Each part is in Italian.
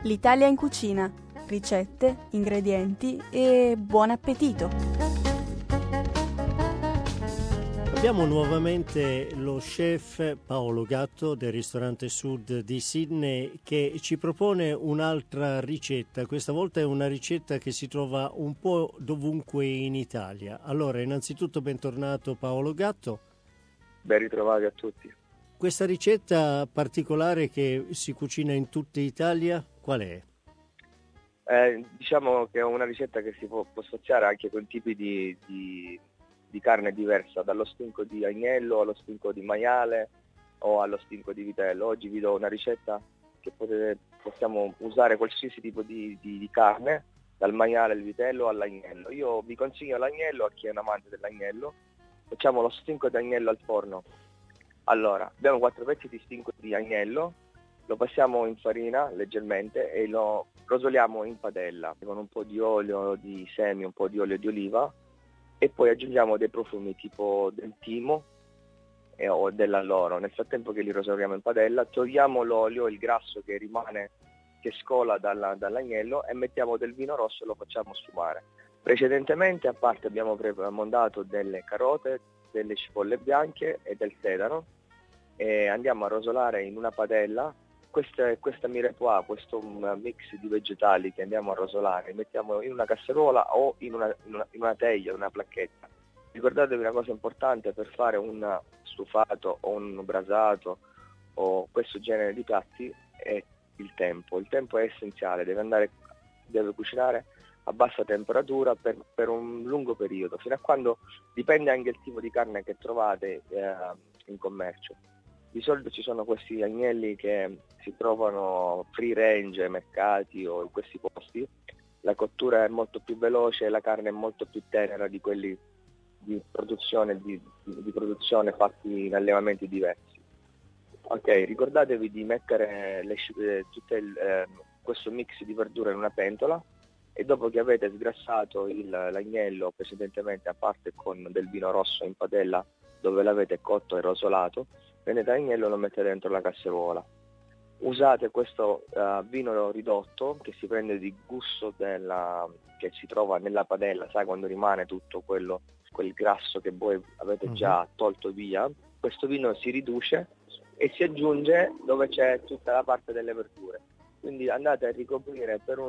L'Italia in cucina, ricette, ingredienti e buon appetito! Abbiamo nuovamente lo chef Paolo Gatto del ristorante Sud di Sydney che ci propone un'altra ricetta. Questa volta è una ricetta che si trova un po' dovunque in Italia. Allora, innanzitutto bentornato Paolo Gatto. Ben ritrovati a tutti. Questa ricetta particolare che si cucina in tutta Italia, qual è? Diciamo che è una ricetta che si può spaziare anche con tipi di carne diversa, dallo stinco di agnello allo stinco di maiale o allo stinco di vitello. Oggi vi do una ricetta che possiamo usare qualsiasi tipo di carne, dal maiale al vitello all'agnello. Io vi consiglio l'agnello a chi è un amante dell'agnello. Facciamo lo stinco di agnello al forno. Allora, abbiamo 4 pezzi di stinco di agnello, lo passiamo in farina leggermente e lo rosoliamo in padella con un po' di olio di semi, un po' di olio di oliva e poi aggiungiamo dei profumi tipo del timo o dell'alloro. Nel frattempo che li rosoliamo in padella togliamo l'olio, il grasso che rimane, che scola dall'agnello e mettiamo del vino rosso e lo facciamo sfumare. Precedentemente a parte abbiamo mondato delle carote, delle cipolle bianche e del sedano e andiamo a rosolare in una padella questa mirepoix, questo mix di vegetali che andiamo a rosolare, mettiamo in una casseruola o in una teglia, una placchetta. Ricordatevi una cosa importante: per fare un stufato o un brasato o questo genere di piatti è il tempo. Il tempo è essenziale, deve cucinare a bassa temperatura per un lungo periodo, fino a quando, dipende anche il tipo di carne che trovate in commercio. Di solito ci sono questi agnelli che si trovano free range ai mercati o in questi posti. La cottura è molto più veloce e la carne è molto più tenera di quelli di produzione fatti in allevamenti diversi. Ok, ricordatevi di mettere questo mix di verdure in una pentola e dopo che avete sgrassato l'agnello precedentemente, a parte con del vino rosso in padella dove l'avete cotto e rosolato, prendete l'agnello e lo mettete dentro la casseruola. Usate questo vino ridotto che si prende di gusto che si trova nella padella, sai, quando rimane tutto quel grasso che voi avete già tolto via. Questo vino si riduce e si aggiunge dove c'è tutta la parte delle verdure. Quindi andate a ricoprire per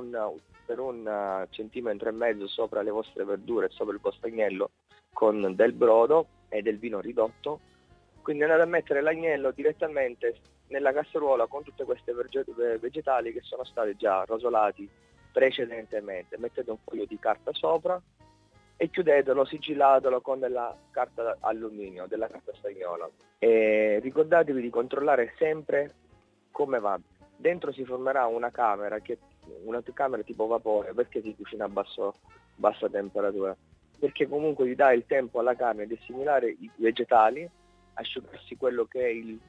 un centimetro e mezzo sopra le vostre verdure, sopra il vostro agnello, con del brodo e del vino ridotto. Quindi andate a mettere l'agnello direttamente nella casseruola con tutte queste vegetali che sono stati già rosolati precedentemente. Mettete un foglio di carta sopra e chiudetelo, sigillatelo con della carta alluminio, della carta stagnola. E ricordatevi di controllare sempre come va. Dentro si formerà una camera tipo vapore. Perché si cucina a bassa temperatura? Perché comunque gli dà il tempo alla carne di assimilare i vegetali, asciugarsi quello che è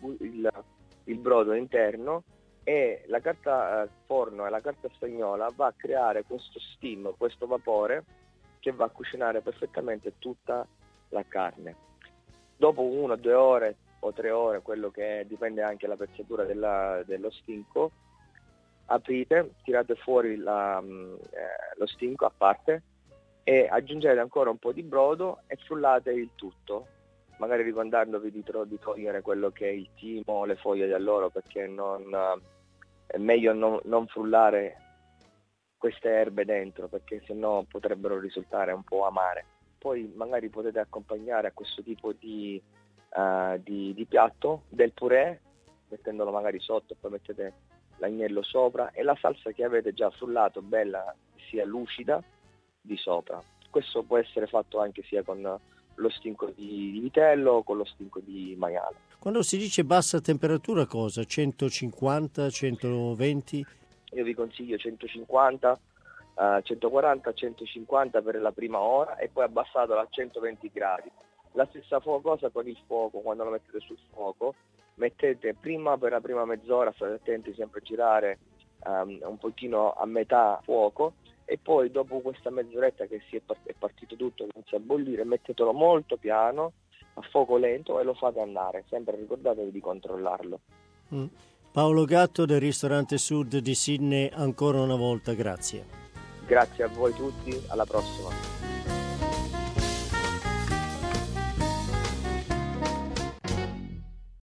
il brodo interno, e la carta forno e la carta stagnola va a creare questo steam, questo vapore che va a cucinare perfettamente tutta la carne. Dopo 1, 2 ore o 3 ore, quello che è, dipende anche dalla pezzatura dello stinco, aprite, tirate fuori lo stinco a parte e aggiungete ancora un po' di brodo e frullate il tutto, magari ricordandovi di togliere quello che è il timo o le foglie di alloro, perché è meglio non frullare queste erbe dentro, perché sennò potrebbero risultare un po' amare. Poi magari potete accompagnare a questo tipo di piatto del purè, mettendolo magari sotto, poi mettete l'agnello sopra e la salsa che avete già frullato, bella, sia lucida, di sopra. Questo può essere fatto anche sia con lo stinco di vitello o con lo stinco di maiale. Quando si dice bassa temperatura, cosa? 150, 120? Io vi consiglio 150, 140, 150 per la prima ora e poi abbassato a 120 gradi. La stessa cosa con il fuoco. Quando lo mettete sul fuoco, mettete per la prima mezz'ora, state attenti sempre a girare un pochino a metà fuoco, e poi dopo questa mezz'oretta che è partito tutto, inizia a bollire, mettetelo molto piano, a fuoco lento, e lo fate andare. Sempre ricordatevi di controllarlo. Paolo Gatto del ristorante Sud di Sydney, ancora una volta grazie. Grazie a voi tutti, alla prossima.